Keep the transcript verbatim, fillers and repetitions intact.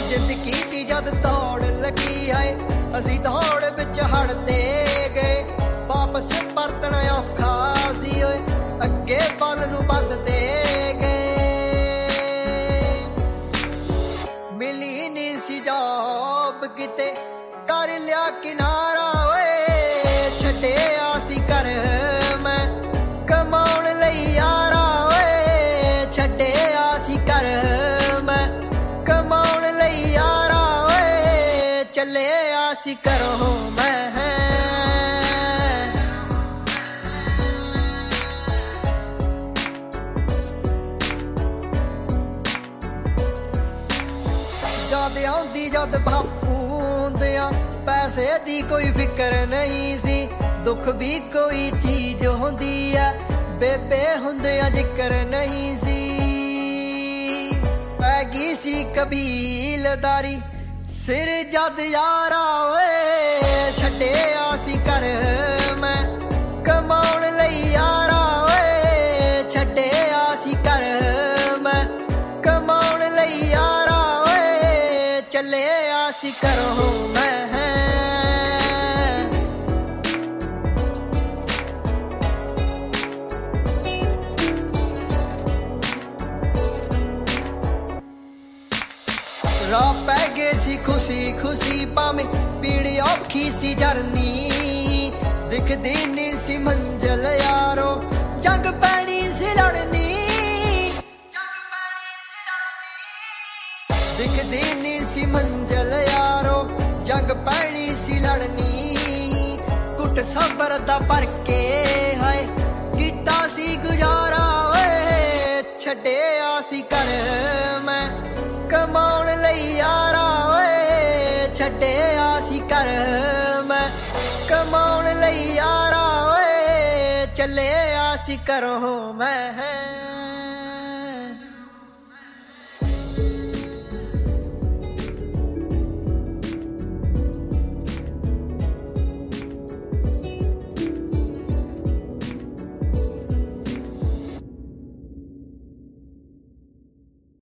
ਜ਼ਿੰਦਗੀ ਦੀ ਜਦ ਦੌੜ ਲੱਗੀ ਹੈ ਅਸੀਂ ਦੌੜ ਵਿੱਚ ਹੜਦੇ ਗਏ ਵਾਪਸ ਪਰਤਣਾ ਔਖਾ ਸੀ ਓਏ ਅੱਗੇ ਵੱਲ ਨੂੰ ਵੱਧਦੇ ਗਏ ਮਿਲੀ ਨਹੀਂ ਸੀ ਜੌਬ ਕਿਤੇ ਕਰ ਲਿਆ ਕਿਨਾਰਾ ਓਏ ਛੱਡਿਆ ਸੀ ਘਰ ਮੈਂ ਕਮਾਉਣ ਲਈ ਯਾਰਾ ਓਏ ਛੱਡਿਆ ਸੀ ਘਰ ਮੈਂ ਕਮਾਉਣ ਲਈ ਯਾਰਾ ਓਏ ਚੱਲਿਆ ਸੀ ਘਰੋਂ ਮੈਂ ਜਦ ਆਉਂਦੀ ਜਦ ਬਾਪੂ ਹੁੰਦਿਆਂ ਪੈਸੇ ਦੀ ਕੋਈ ਫਿਕਰ ਨਹੀਂ ਸੀ ਦੁੱਖ ਵੀ ਕੋਈ ਚੀਜ਼ ਹੁੰਦੀ ਆ ਬੇਬੇ ਹੁੰਦਿਆਂ ਜ਼ਿਕਰ ਨਹੀਂ ਸੀ ਪੈ ਗਈ ਸੀ ਕਬੀਲਦਾਰੀ ਸਿਰ ਜਦ ਯਾਰਾ ਓਏ ਛੱਡਿਆ ਸੀ ਘਰ ਮੈਂ ਕਮਾਉਣ ਲਈ ਯਾਰਾ ਓਏ ਛੱਡਿਆ ਸੀ ਘਰ ਮੈਂ ਕਮਾਉਣ ਲਈ ਯਾਰਾ ਓਏ ਚੱਲਿਆ ਸੀ ਘਰੋਂ ਮੈਂ ਰਾਹ ਪੈ ਗਏ ਸੀ ਖੁਸ਼ੀ ਖੁਸ਼ੀ ਭਾਵੇਂ ਪੀੜੀ ਔਖੀ ਸੀ ਜਰਨੀ ਦਿਖਦੀ ਨਹੀਂ ਸੀ ਮੰਜ਼ਲ ਯਾਰੋ ਜੰਗ ਪੈਣੀ ਸੀ ਲੜਨੀ ਜੰਗ ਪੈਣੀ ਸੀ ਲੜਨੀ ਦਿਖਦੀ ਨਹੀਂ ਸੀ ਮੰਜ਼ਲ ਯਾਰੋ ਜੰਗ ਪੈਣੀ ਸੀ ਲੜਨੀ ਕੁੱਟ ਸਬਰ ਦਾ ਭਰ ਕੇ ਹਾਏ ਕੀਤਾ ਸੀ ਗੁਜ਼ਾਰਾ ਓਏ ਛੱਡਿਆ ਸੀ ਘਰ ਮੈਂ ਕਮਾਉਣ ਲਈ ਯਾਰਾ ਓਏ ਛੱਡਿਆ ਸੀ ਘਰ ਮੈਂ ਕਮਾਉਣ ਲਈ ਯਾਰਾ ਓਏ ਚੱਲਿਆ ਸੀ ਘਰੋਂ ਮੈਂ